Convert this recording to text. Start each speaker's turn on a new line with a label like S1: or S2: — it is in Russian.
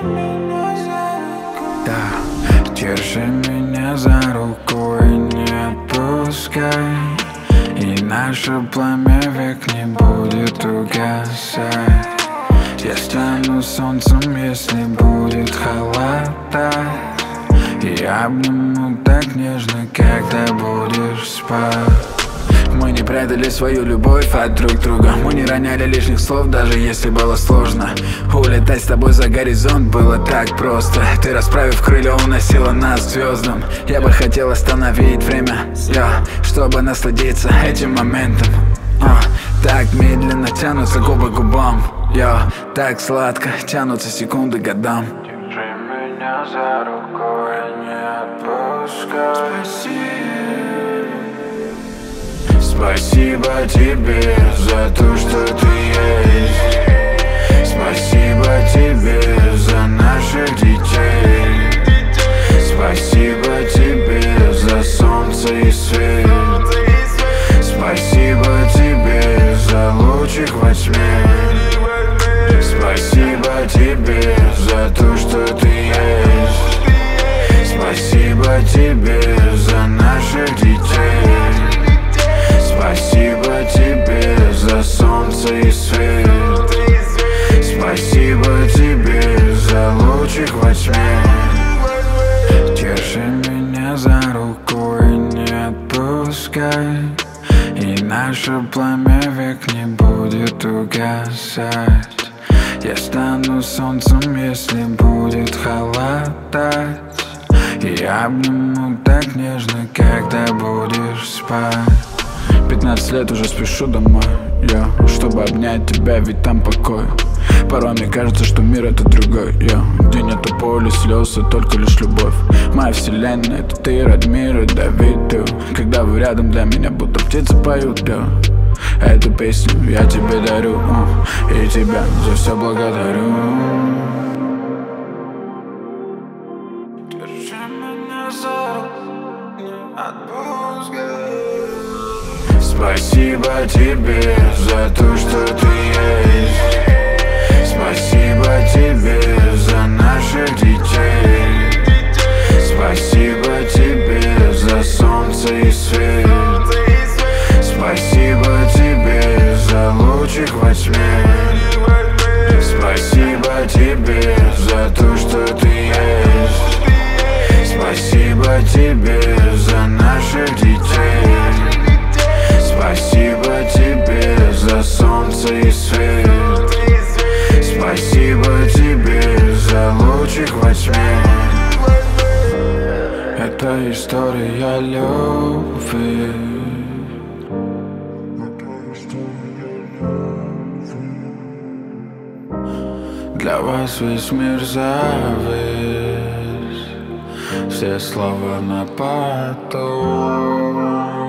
S1: Да, держи меня за руку и не отпускай, и наше пламя век не будет угасать. Я стану солнцем, если будет холодать, и обниму так нежно, когда будешь спать. Мы не прятали свою любовь от друг друга, мы не роняли лишних слов, даже если было сложно. Улетать с тобой за горизонт было так просто. Ты, расправив крылья, уносила нас к звездам. Я бы хотел остановить время, чтобы насладиться этим моментом. Так медленно тянутся губы к губам, так сладко тянутся секунды к годам.
S2: Держи меня за руку и не отпускай.
S1: Спасибо тебе за то, что ты есть. Спасибо тебе за наших детей. Спасибо тебе за солнце и свет. Спасибо тебе за лучик во тьме. Спасибо тебе за то, что ты есть. Спасибо тебе за наших детей. Спасибо тебе за солнце и свет. Спасибо тебе за лучик во тьме. Держи меня за руку и не отпускай, и наше пламя век не будет угасать. Я стану солнцем, если будет холодать, и обниму так нежно, когда будешь спать. 15 лет уже спешу домой, чтобы обнять тебя, ведь там покой. Порой мне кажется, что мир это другой, где нету боли, слез, и только лишь любовь. Моя вселенная это ты, Радмир и Давид. Когда вы рядом, для меня будто птицы поют. Эту песню я тебе дарю, и тебя за все благодарю.
S2: Держи меня за руку, не отпускай.
S1: Спасибо тебе за то, что ты есть. Спасибо тебе за наших детей. Спасибо тебе за солнце и свет. Спасибо тебе за лучик во тьме. Спасибо тебе за то, что ты есть. Спасибо тебе за наших детей. Спасибо тебе за солнце и свет. Спасибо тебе за лучик во тьме. Это история любви. Для вас весь мир завис, все слова на потом.